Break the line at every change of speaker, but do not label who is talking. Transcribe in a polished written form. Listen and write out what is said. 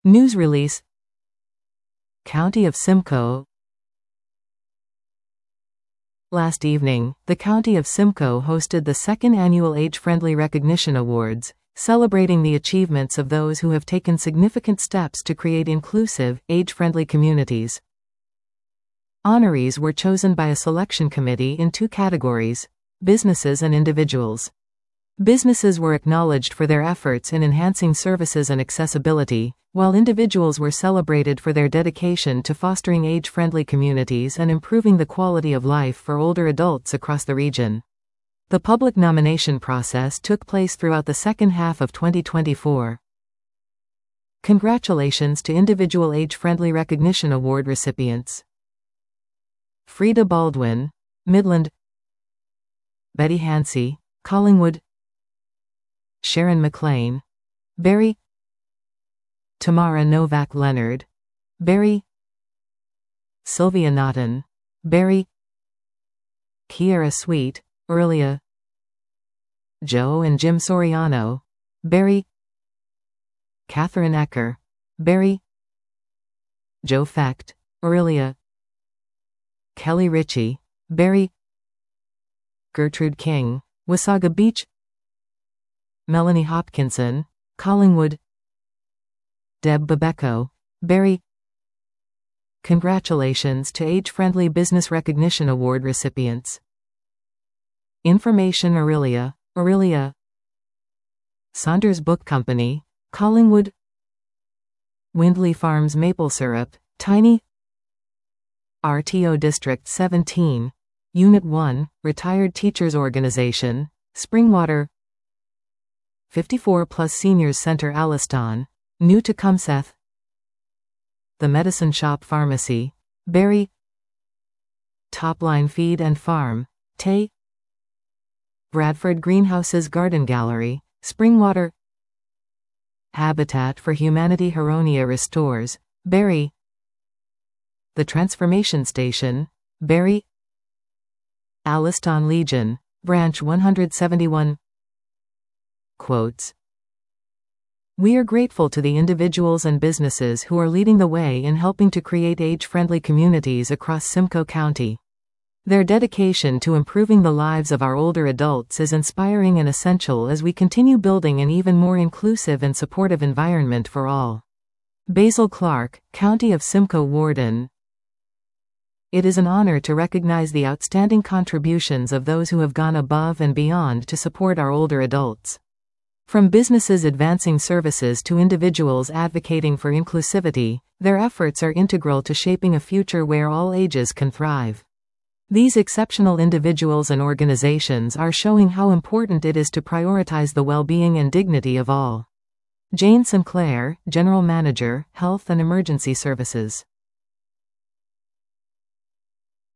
News release. County of Simcoe. Last evening, the County of Simcoe hosted the second annual Age-Friendly Recognition Awards, celebrating the achievements of those who have taken significant steps to create inclusive, age-friendly communities. Honorees were chosen by a selection committee in two categories: businesses and individuals. Businesses were acknowledged for their efforts in enhancing services and accessibility, while individuals were celebrated for their dedication to fostering age-friendly communities and improving the quality of life for older adults across the region. The public nomination process took place throughout the second half of 2024. Congratulations to individual Age-Friendly Recognition Award recipients: Frida Baldwin, Midland; Betty Hansey, Collingwood; Sharon McLean, Barrie; Tamara Novak-Leonard, Barrie; Sylvia Naughton, Barrie; Kiera Sweet, Orillia; Joe and Jim Soriano, Barrie; Catherine Ecker, Barrie; Joe Fecht, Orillia; Kelly Ritchie, Barrie; Gertrude King, Wasaga Beach; Melanie Hopkinson, Collingwood; Deb Babecco, Barrie. Congratulations to Age-Friendly Business Recognition Award recipients. Information Orillia, Orillia; Saunders Book Company, Collingwood; Windley Farms Maple Syrup, Tiny; RTO District 17, Unit 1, Retired Teachers Organization, Springwater; 54 Plus Seniors Center Alliston, New Tecumseth; The Medicine Shop Pharmacy, Barrie; Topline Feed and Farm, Tay; Bradford Greenhouses Garden Gallery, Springwater; Habitat for Humanity Huronia Restores, Barrie; The Transformation Station, Barrie; Alliston Legion, Branch 171. Quotes. We are grateful to the individuals and businesses who are leading the way in helping to create age-friendly communities across Simcoe County. Their dedication to improving the lives of our older adults is inspiring and essential as we continue building an even more inclusive and supportive environment for all. Basil Clark, County of Simcoe Warden. It is an honor to recognize the outstanding contributions of those who have gone above and beyond to support our older adults. From businesses advancing services to individuals advocating for inclusivity, their efforts are integral to shaping a future where all ages can thrive. These exceptional individuals and organizations are showing how important it is to prioritize the well-being and dignity of all. Jane Sinclair, General Manager, Health and Emergency Services.